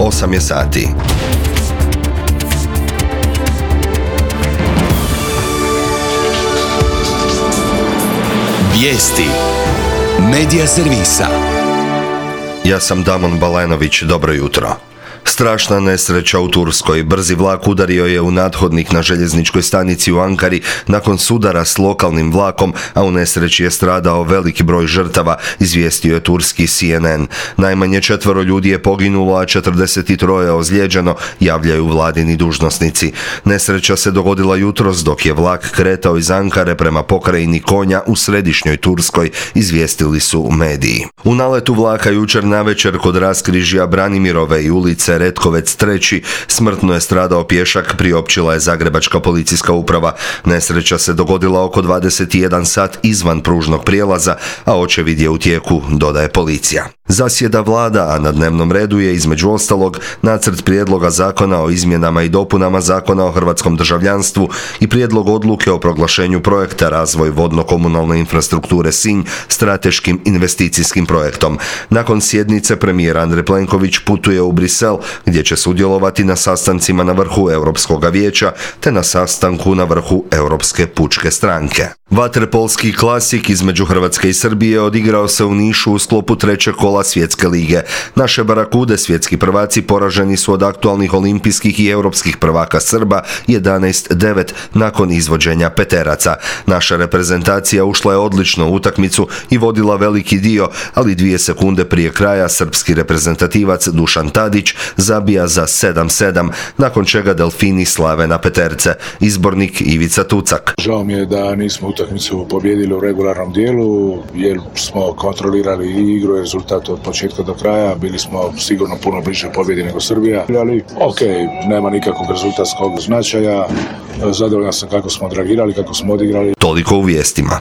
8 je sati. Vijesti Medija servisa. Ja sam Damon Balenović, dobro jutro. Strašna nesreća u Turskoj. Brzi vlak udario je u nadhodnik na željezničkoj stanici u Ankari nakon sudara s lokalnim vlakom, a u nesreći je stradao veliki broj žrtava, izvijestio je turski CNN. Najmanje 4 ljudi je poginulo, a 43 ozlijeđeno, javljaju vladini dužnosnici. Nesreća se dogodila jutros dok je vlak kretao iz Ankare prema pokrajini Konja u središnjoj Turskoj, izvijestili su mediji. U naletu vlaka jučer navečer kod raskrižja Branimirove i ulice Retkovec 3. smrtno je stradao pješak, priopćila je Zagrebačka policijska uprava. Nesreća se dogodila oko 21 sat izvan pružnog prijelaza, a očevid je u tijeku, dodaje policija. Zasjeda vlada, a na dnevnom redu je između ostalog nacrt prijedloga zakona o izmjenama i dopunama Zakona o hrvatskom državljanstvu i prijedlog odluke o proglašenju projekta Razvoj vodno-komunalne infrastrukture Sinj strateškim investicijskim projektom. Nakon sjednice premijer Andrej Plenković putuje u Brisel, gdje će sudjelovati na sastancima na vrhu Europskog vijeća te na sastanku na vrhu Europske pučke stranke. Vaterpolski klasik između Hrvatske i Srbije odigrao se u Nišu u sklopu 3. kola Svjetske lige. Naše Barakude, svjetski prvaci, poraženi su od aktualnih olimpijskih i europskih prvaka Srba 11-9 nakon izvođenja peteraca. Naša reprezentacija ušla je odlično u utakmicu i vodila veliki dio, ali 2 sekunde prije kraja srpski reprezentativac Dušan Tadić zabija za 7-7, nakon čega Delfini slave na peterce. Izbornik Ivica Tucak. Žao mi je da nismo utakmicu pobjedili u regularnom dijelu, jer smo kontrolirali i igru i rezultat od početka do kraja. Bili smo sigurno puno bliže pobjedi nego Srbija, ali nema nikakvog rezultatskog značaja. Zadovoljan sam kako smo odreagirali, kako smo odigrali. Toliko u vijestima.